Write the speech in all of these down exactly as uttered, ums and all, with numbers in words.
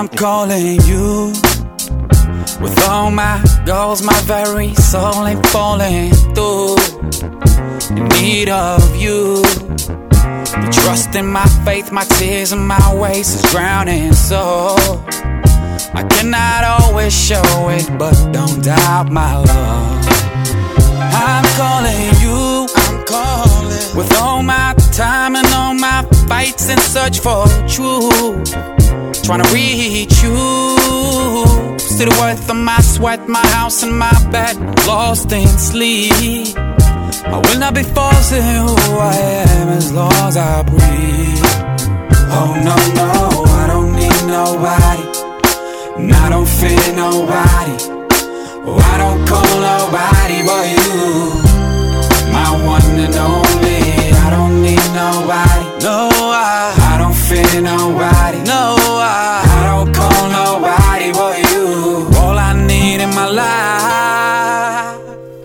I'm calling you with all my goals, my very soul ain't falling through. In need of you. The trust in my faith, my tears and my ways is drowning. So I cannot always show it, but don't doubt my love. I'm calling you, I'm calling with all my time and all my fights in search for truth. Trying to reach you. See the worth of my sweat, my house and my bed, lost in sleep. I will not be forcing who I am as long as I breathe. Oh no, no, I don't need nobody, and I don't fear nobody. Oh, I don't call nobody but you, my one and only. I don't need nobody, no, I, I don't fear nobody, no, I, I don't call nobody but you. All I need in my life.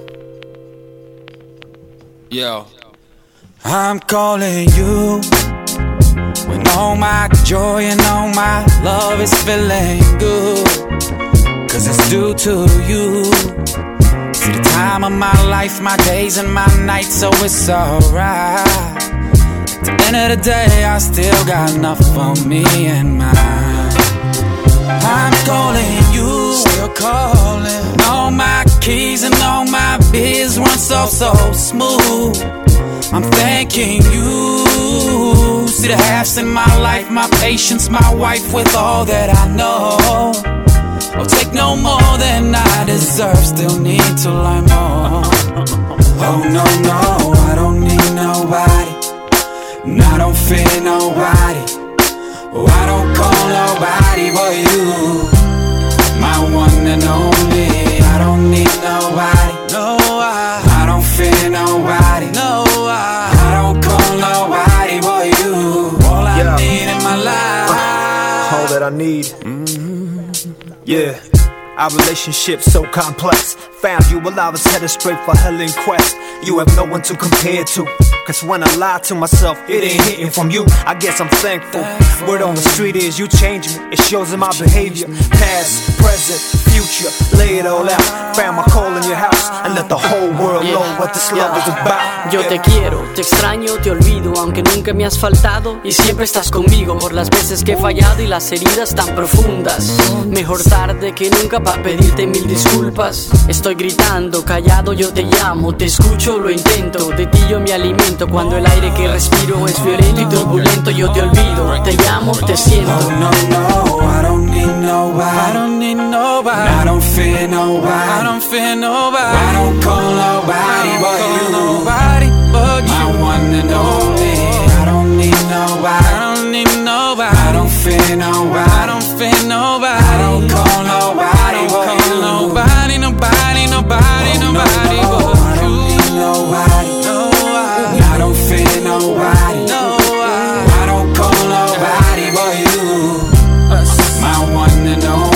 Yo, I'm calling you when all my joy and all my love is feeling good, cause it's due to you. See the time of my life, my days and my nights, so it's alright. At the end of the day, I still got enough for me and mine. I'm calling you, still calling. All my keys and all my biz run so, so smooth. I'm thanking you. See the halves in my life, my patience, my wife with all that I know. I'll take no more than I deserve, still need to learn more. Oh no, no, I don't need nobody, and I don't fear nobody. Oh, I don't call nobody but you, my one and only. I don't need nobody, no, I, I don't fear nobody, no, I, I don't call nobody but you. All I yeah. need in my life, uh, all that I need. Mm-hmm. Yeah, our relationship so complex. Found you while I was headed straight for hell in quest. You have no one to compare to, cause when I lie to myself, it ain't hitting from you. I guess I'm thankful. Word on the street is you change me. It shows in my behavior. Past, present, future, lay it all out. Found my call in your house and let the whole world know what this love is about. Yo te quiero, te extraño, te olvido, aunque nunca me has faltado y siempre estás conmigo por las veces que he fallado y las heridas tan profundas. Mejor tarde que nunca para pedirte mil disculpas. Estoy gritando, callado, yo te llamo, te escucho, lo intento. De ti yo me alimento cuando el aire que respiro es violento y turbulento. Yo te olvido, te llamo, te siento. Oh no, no, I don't need nobody, I don't need nobody, I don't fear nobody, I don't fear nobody, I don't call nobody but you, nobody but you, my one and only. I don't need nobody, I don't need nobody, I don't fear nobody, I don't fear nobody, I don't call nobody but you, nobody, nobody, nobody, nobody but you. I don't need nobody, no, I, I don't fear nobody, no, I, I don't call nobody but you, my one and only.